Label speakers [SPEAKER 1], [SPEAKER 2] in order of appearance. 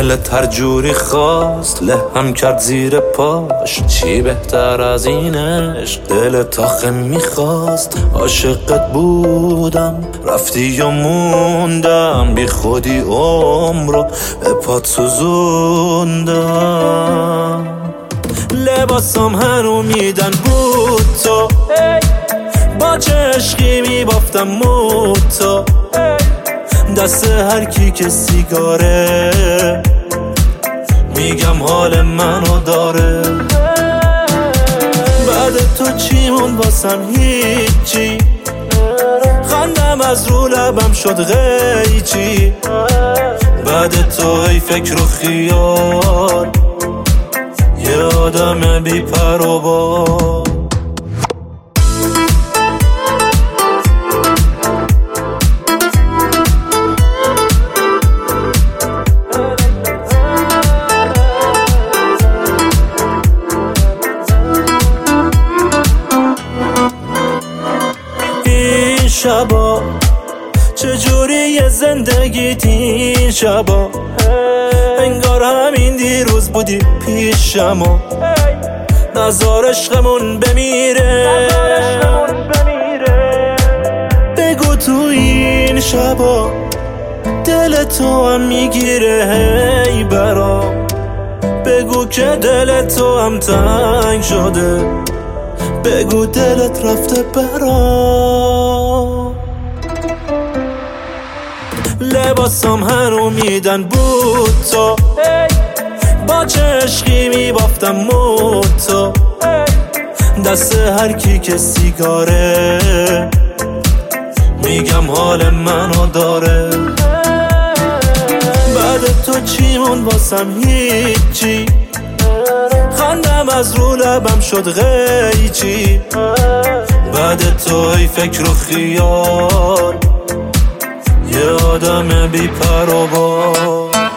[SPEAKER 1] دلت هر جوری خواست لهم کرد زیر پاش. چی بهتر از این عشق دلت آخه میخواست. عاشقت بودم رفتی و موندم، بی خودی عمرو به پات سوزوندم. لباسام هنو میدن بود تو، با چه عشقی میبافتم موتو. دست هر کی که سیگاره میگم حال منو داره. بعد تو چی مون واسم؟ هیچی. خندم از رو لبم شد غیچی. بعد تو ای فکر و خیال یه آدم بی پر و بال. این شبا چجوری زندگیت؟ این شبا انگار همین دیروز بودی پیشم و نزار عشقمون بمیره. بگو تو این شبا دل تو هم میگیره هی برام. بگو که دل تو هم تنگ شده، بگو دلت رفته برام. لباسام هنو میدن بود تو، با چه عشقی میبافتم موتو. دست هر کی که سیگاره میگم حال منو داره. بعد تو چی مون واسم؟ هیچی. خندم از رو لبم شد غیچی. بعد تو ای فکر و خیال یه آدم بی پر و بال.